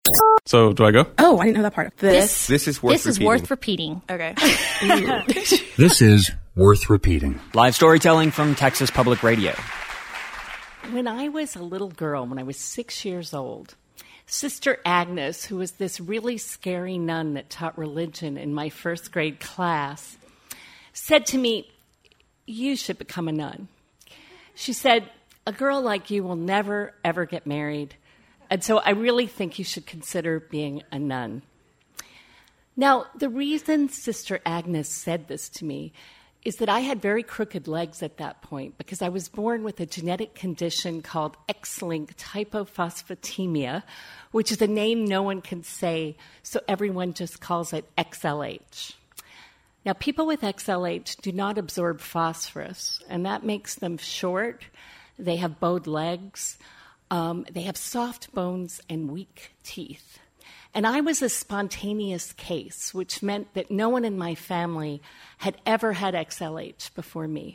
So, do I go? Oh, I didn't know that part. This is worth repeating. Okay. This is worth repeating. Live storytelling from Texas Public Radio. When I was a little girl, when I was 6 years old, Sister Agnes, who was this really scary nun that taught religion in my first grade class, said to me, "You should become a nun." She said, "A girl like you will never, ever get married. And so I really think you should consider being a nun." Now, the reason Sister Agnes said this to me is that I had very crooked legs at that point because I was born with a genetic condition called X-linked hypophosphatemia, which is a name no one can say, so everyone just calls it XLH. Now, people with XLH do not absorb phosphorus, and that makes them short. They have bowed legs. They have soft bones and weak teeth. And I was a spontaneous case, which meant that no one in my family had ever had XLH before me.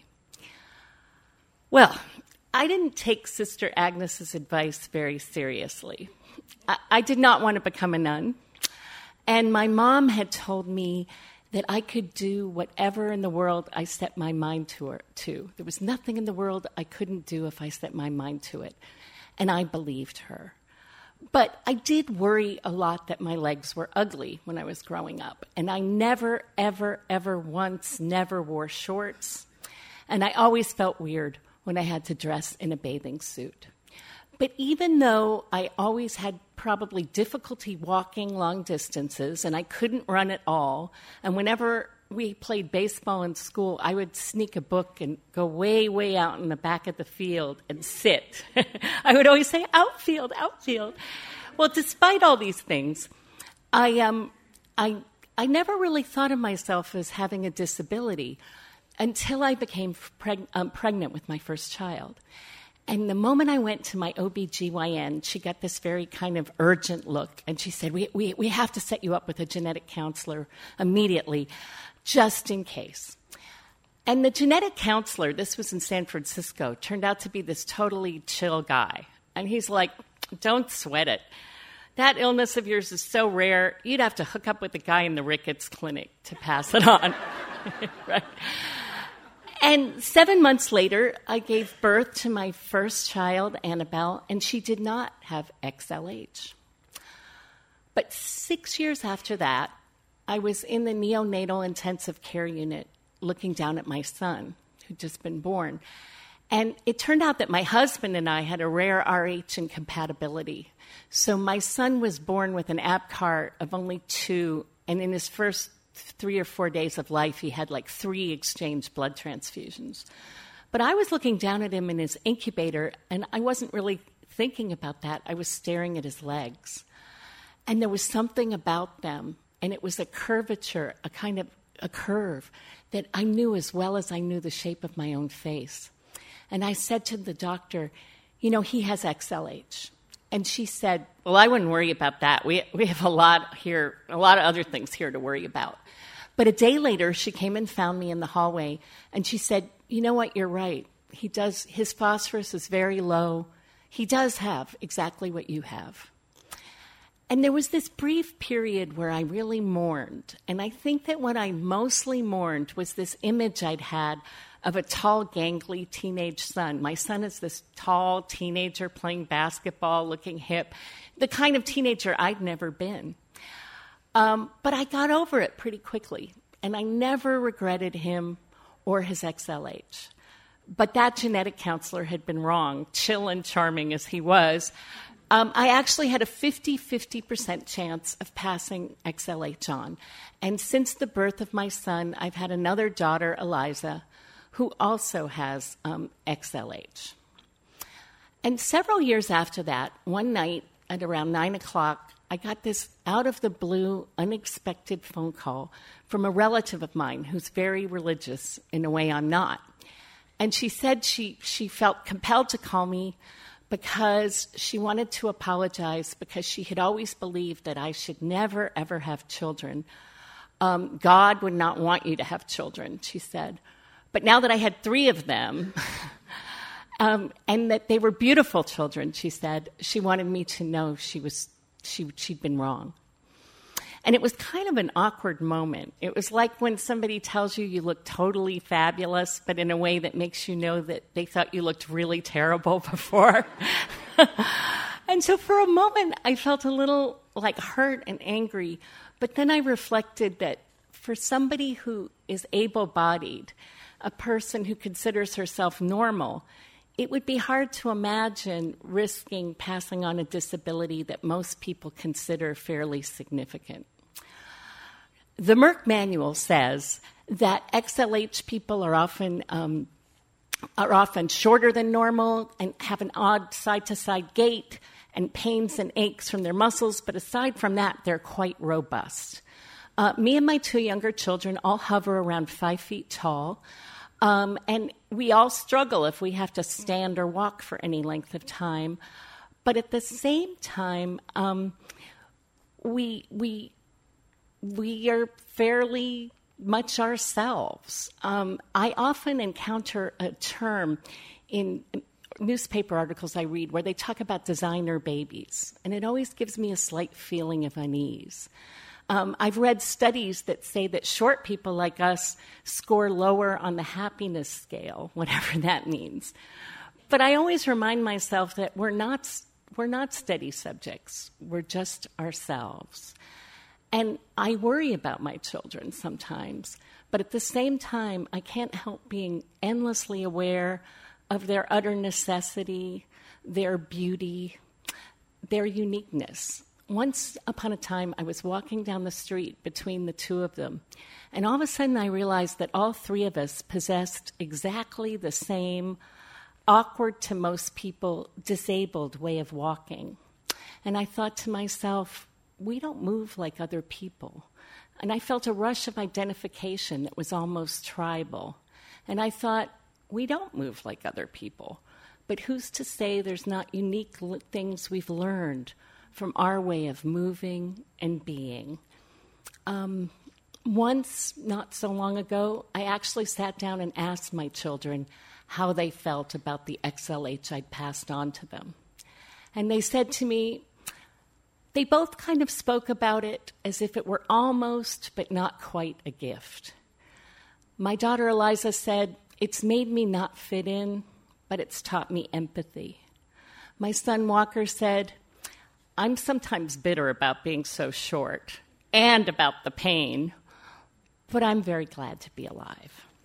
Well, I didn't take Sister Agnes's advice very seriously. I did not want to become a nun. And my mom had told me that I could do whatever in the world I set my mind to. There was nothing in the world I couldn't do if I set my mind to it. And I believed her. But I did worry a lot that my legs were ugly when I was growing up. And I never, ever, ever once never wore shorts. And I always felt weird when I had to dress in a bathing suit. But even though I always had probably difficulty walking long distances and I couldn't run at all, and whenever we played baseball in school, I would sneak a book and go way, way out in the back of the field and sit. I would always say, outfield, outfield. Well, despite all these things, I never really thought of myself as having a disability until I became pregnant with my first child. And the moment I went to my OBGYN, she got this very kind of urgent look, and she said, we have to set you up with a genetic counselor immediately, just in case. And the genetic counselor, this was in San Francisco, turned out to be this totally chill guy. And he's like, "Don't sweat it. That illness of yours is so rare, you'd have to hook up with the guy in the Ricketts Clinic to pass it on." Right? And 7 months later, I gave birth to my first child, Annabelle, and she did not have XLH. But 6 years after that, I was in the neonatal intensive care unit looking down at my son, who'd just been born. And it turned out that my husband and I had a rare Rh incompatibility. So my son was born with an APGAR of only 2, and in his first 3 or 4 days of life, he had like 3 exchange blood transfusions. But I was looking down at him in his incubator, and I wasn't really thinking about that. I was staring at his legs. And there was something about them, and it was a curvature, a kind of a curve that I knew as well as I knew the shape of my own face. And I said to the doctor, "He has XLH." And she said, "Well, I wouldn't worry about that. We have a lot of other things here to worry about." But a day later, she came and found me in the hallway, and she said, "You know what, you're right. His phosphorus is very low. He does have exactly what you have." And there was this brief period where I really mourned. And I think that what I mostly mourned was this image I'd had of a tall, gangly teenage son. My son is this tall teenager playing basketball, looking hip, the kind of teenager I'd never been. But I got over it pretty quickly, and I never regretted him or his XLH. But that genetic counselor had been wrong, chill and charming as he was. I actually had a 50% chance of passing XLH on. And since the birth of my son, I've had another daughter, Eliza, who also has XLH. And several years after that, one night at around 9 o'clock, I got this out-of-the-blue, unexpected phone call from a relative of mine who's very religious in a way I'm not. And she said she felt compelled to call me because she wanted to apologize because she had always believed that I should never, ever have children. God would not want you to have children, she said. But now that I had 3 of them, and that they were beautiful children, she said, she wanted me to know she was she'd been wrong. And it was kind of an awkward moment. It was like when somebody tells you look totally fabulous, but in a way that makes you know that they thought you looked really terrible before. And so for a moment, I felt a little like hurt and angry. But then I reflected that for somebody who is able-bodied, a person who considers herself normal, it would be hard to imagine risking passing on a disability that most people consider fairly significant. The Merck Manual says that XLH people are often shorter than normal and have an odd side-to-side gait and pains and aches from their muscles, but aside from that, they're quite robust. Me and my 2 younger children all hover around 5 feet tall, and we all struggle if we have to stand or walk for any length of time. But at the same time, we are fairly much ourselves. I often encounter a term in newspaper articles I read where they talk about designer babies, and it always gives me a slight feeling of unease. I've read studies that say that short people like us score lower on the happiness scale, whatever that means. But I always remind myself that we're not steady subjects. We're just ourselves. And I worry about my children sometimes, but at the same time, I can't help being endlessly aware of their utter necessity, their beauty, their uniqueness. Once upon a time, I was walking down the street between the two of them, and all of a sudden I realized that all three of us possessed exactly the same awkward to most people, disabled way of walking. And I thought to myself, we don't move like other people. And I felt a rush of identification that was almost tribal. And I thought, we don't move like other people. But who's to say there's not unique things we've learned from our way of moving and being? Once, not so long ago, I actually sat down and asked my children how they felt about the XLH I'd passed on to them. And they said to me, they both kind of spoke about it as if it were almost but not quite a gift. My daughter Eliza said, "It's made me not fit in, but it's taught me empathy." My son Walker said, "I'm sometimes bitter about being so short and about the pain, but I'm very glad to be alive."